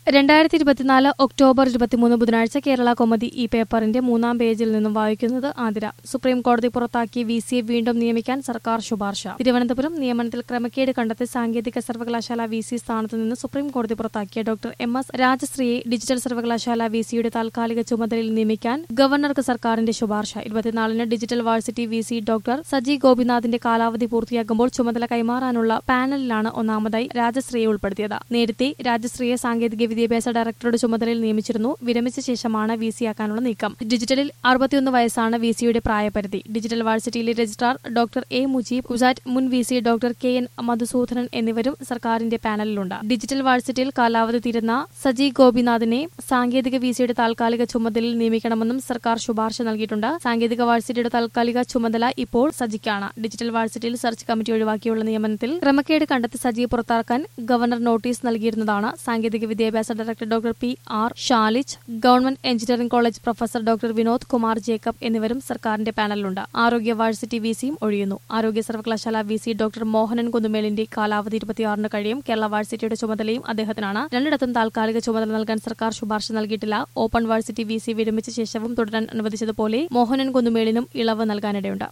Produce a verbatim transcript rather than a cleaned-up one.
രണ്ടായിരത്തി ഇരുപത്തിനാല് ഒക്ടോബർ ഇരുപത്തിമൂന്ന് ബുധനാഴ്ച കേരള കൗമുദി ഈ പേപ്പറിന്റെ മൂന്നാം പേജിൽ നിന്നും വായിക്കുന്നത് ആതിര. സുപ്രീം കോടതി പുറത്താക്കിയ വി സിയെ വീണ്ടും നിയമിക്കാൻ സർക്കാർ ശുപാർശ. തിരുവനന്തപുരം നിയമനത്തിൽ ക്രമക്കേട് കണ്ടെത്തി സാങ്കേതിക സർവകലാശാല വി സി സ്ഥാനത്ത് നിന്ന് സുപ്രീം കോടതി പുറത്താക്കിയ ഡോക്ടർ എം എസ് രാജശ്രീയെ ഡിജിറ്റൽ സർവകലാശാല വി സിയുടെ താൽക്കാലിക ചുമതലയിൽ നിയമിക്കാൻ ഗവർണർക്ക് സർക്കാരിന്റെ ശുപാർശ. ഇരുപത്തിനാലിന് digital varsity V C doctor Saji ഗോപിനാഥിന്റെ കാലാവധി പൂർത്തിയാകുമ്പോൾ ചുമതല കൈമാറാനുള്ള പാനലിലാണ് ഒന്നാമതായി രാജശ്രീയെ ഉൾപ്പെടുത്തിയത്. നേരത്തെ രാജശ്രീയെ സാങ്കേതിക വിദ്യാഭ്യാസ ഡയറക്ടറുടെ ചുമതലയിൽ നിയമിച്ചിരുന്നു. വിരമിച്ച ശേഷമാണ് വി സി ആക്കാനുള്ള നീക്കം. ഡിജിറ്റലിൽ അറുപത്തിയൊന്ന് വയസ്സാണ് വി സിയുടെ പ്രായപരിധി. ഡിജിറ്റൽ വാഴ്സിറ്റിയിലെ രജിസ്ട്രാർ ഡോക്ടർ എ മുജീബ്, കുസാറ്റ് മുൻ V C doctor K N Madhusudanan എന്നിവരും സർക്കാരിന്റെ പാനലിലുണ്ട്. ഡിജിറ്റൽ വാഴ്സിറ്റിയിൽ കാലാവധി തീരുന്ന സജി ഗോപിനാഥിനെ സാങ്കേതിക വി സിയുടെ താൽക്കാലിക ചുമതലയിൽ നിയമിക്കണമെന്നും സർക്കാർ ശുപാർശ നൽകിയിട്ടുണ്ട്. സാങ്കേതിക വാഴ്സിറ്റിയുടെ താൽക്കാലിക ചുമതല ഇപ്പോൾ സജിക്കാണ്. ഡിജിറ്റൽ വാഴ്സിറ്റിയിൽ സെർച്ച് കമ്മിറ്റി ഒഴിവാക്കിയുള്ള നിയമനത്തിൽ ക്രമക്കേട് കണ്ടെത്തി സജിയെ പുറത്താക്കാൻ ഗവർണർ നോട്ടീസ് നൽകിയിരുന്നതാണ്. സാങ്കേതിക വിദ്യാഭ്യാസ director doctor P R Shalij, government engineering college professor doctor Vinod Kumar Jacob എന്നിവരും സർക്കാരിന്റെ പാനലിലുണ്ട്. ആരോഗ്യ വാഴ്സിറ്റി വി സിയും ഒഴിയുന്നു. ആരോഗ്യ സർവകലാശാല വി സി ഡോക്ടർ മോഹനൻ കുന്നുമേലിന്റെ കാലാവധി ഇരുപത്തിയാറിന് കഴിയും. കേരള വാഴ്സിറ്റിയുടെ ചുമതലയും അദ്ദേഹത്തിനാണ്. രണ്ടിടത്തും താൽക്കാലിക ചുമതല നൽകാൻ സർക്കാർ ശുപാർശ നൽകിയിട്ടില്ല. ഓപ്പൺ വാഴ്സിറ്റി വി സി വിരമിച്ച ശേഷവും തുടരാൻ അനുവദിച്ചതുപോലെ മോഹനൻ കുന്നുമേലിനും ഇളവ് നൽകാനിടയുണ്ട്.